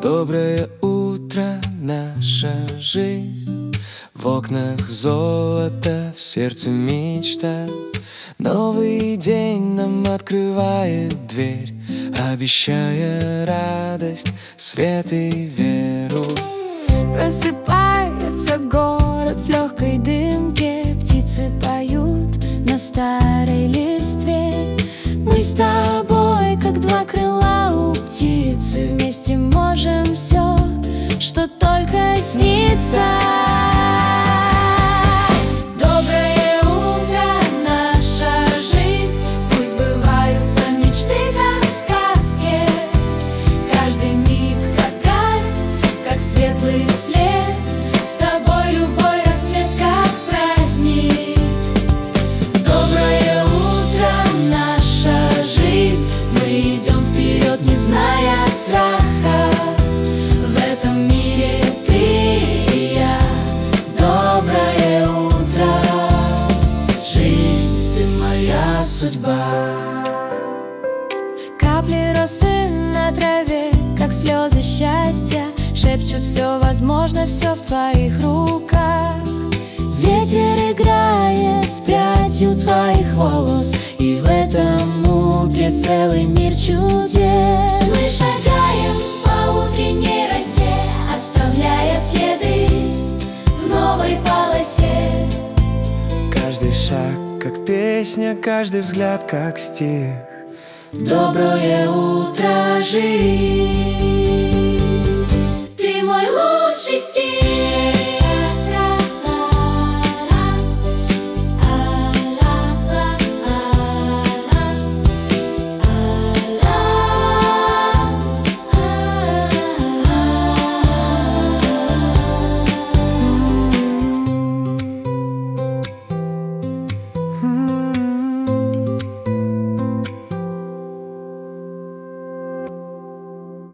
Доброе утро, наша жизнь. В окнах золото, в сердце мечта. Новый день нам открывает дверь, обещая радость, свет и веру. Просыпается город в легкой дымке, птицы поют на старой листве. Мы с тобой, как два крыла у птицы, вместе можем все, что только снится. Доброе утро, наша жизнь, пусть сбываются мечты, как в сказке. Каждый миг как кайф, как светлый след. С тобой любой рассвет, как праздник. Доброе утро, наша жизнь, мы идем вперед, не зная страха. В этом мире ты и я. Доброе утро, жизнь, ты моя судьба. Капли росы на траве, как слезы счастья, шепчут: все возможно, все в твоих руках. Ветер играет с прядью твоих волос, и в этом утре целый мир чудес. Мы шагаем по утренней росе, оставляя следы в новой полосе. Каждый шаг как песня, каждый взгляд как стих. Доброе утро, жизнь.